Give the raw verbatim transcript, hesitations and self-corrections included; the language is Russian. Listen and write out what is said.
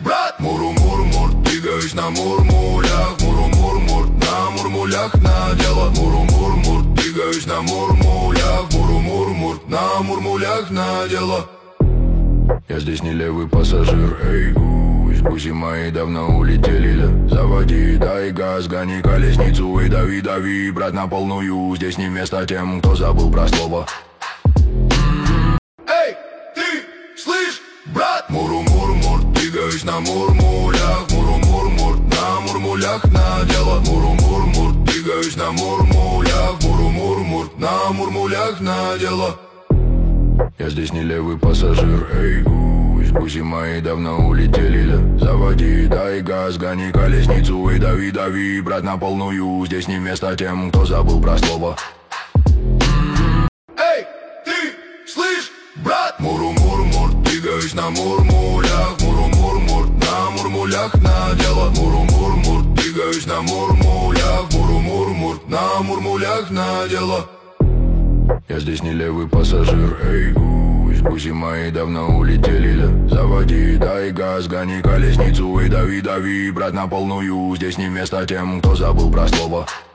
брат. Муру-мур-мур, двигаюсь на мурмулях. Муру-мур-мур, на мурмулях на дело. Муру-мур-мур, двигаюсь на мурмулях. Муру-мур-мур, на мурмулях на дело. Я здесь не левый пассажир, эй, гусь. Гуси мои давно улетели, да. Заводи, дай газ, гони колесницу и дави, дави, брат, на полную. Здесь не место тем, кто забыл про слово. Эй, ты, слышь, брат? Муру-мур-мур, двигаюсь на мурмулях. Муру-мур-мур, на мурмулях на дело. Муру-мур-мур, двигаюсь на мурмулях. Муру-мур-мур, на мурмулях на дело. Я здесь не левый пассажир, эй, гусь. Гуси мои давно улетели, да. Заводи, дай газ, гони колесницу и дави, дави, брат, на полную. Здесь не место тем, кто забыл про слово. Эй, ты, слышь, брат? Муру-мур-мур, двигаюсь на мурмулях. Муру-мур-мур, на мурмулях на дело. Муру-мур-мур, двигаюсь на мурмулях. Муру-мур-мур, на мурмулях на дело. Я здесь не левый пассажир, эй, гусь. Гуси мои давно улетели, да. Заводи, дай газ, гони колесницу и дави, дави, брат, на полную. Здесь не место тем, кто забыл про слово.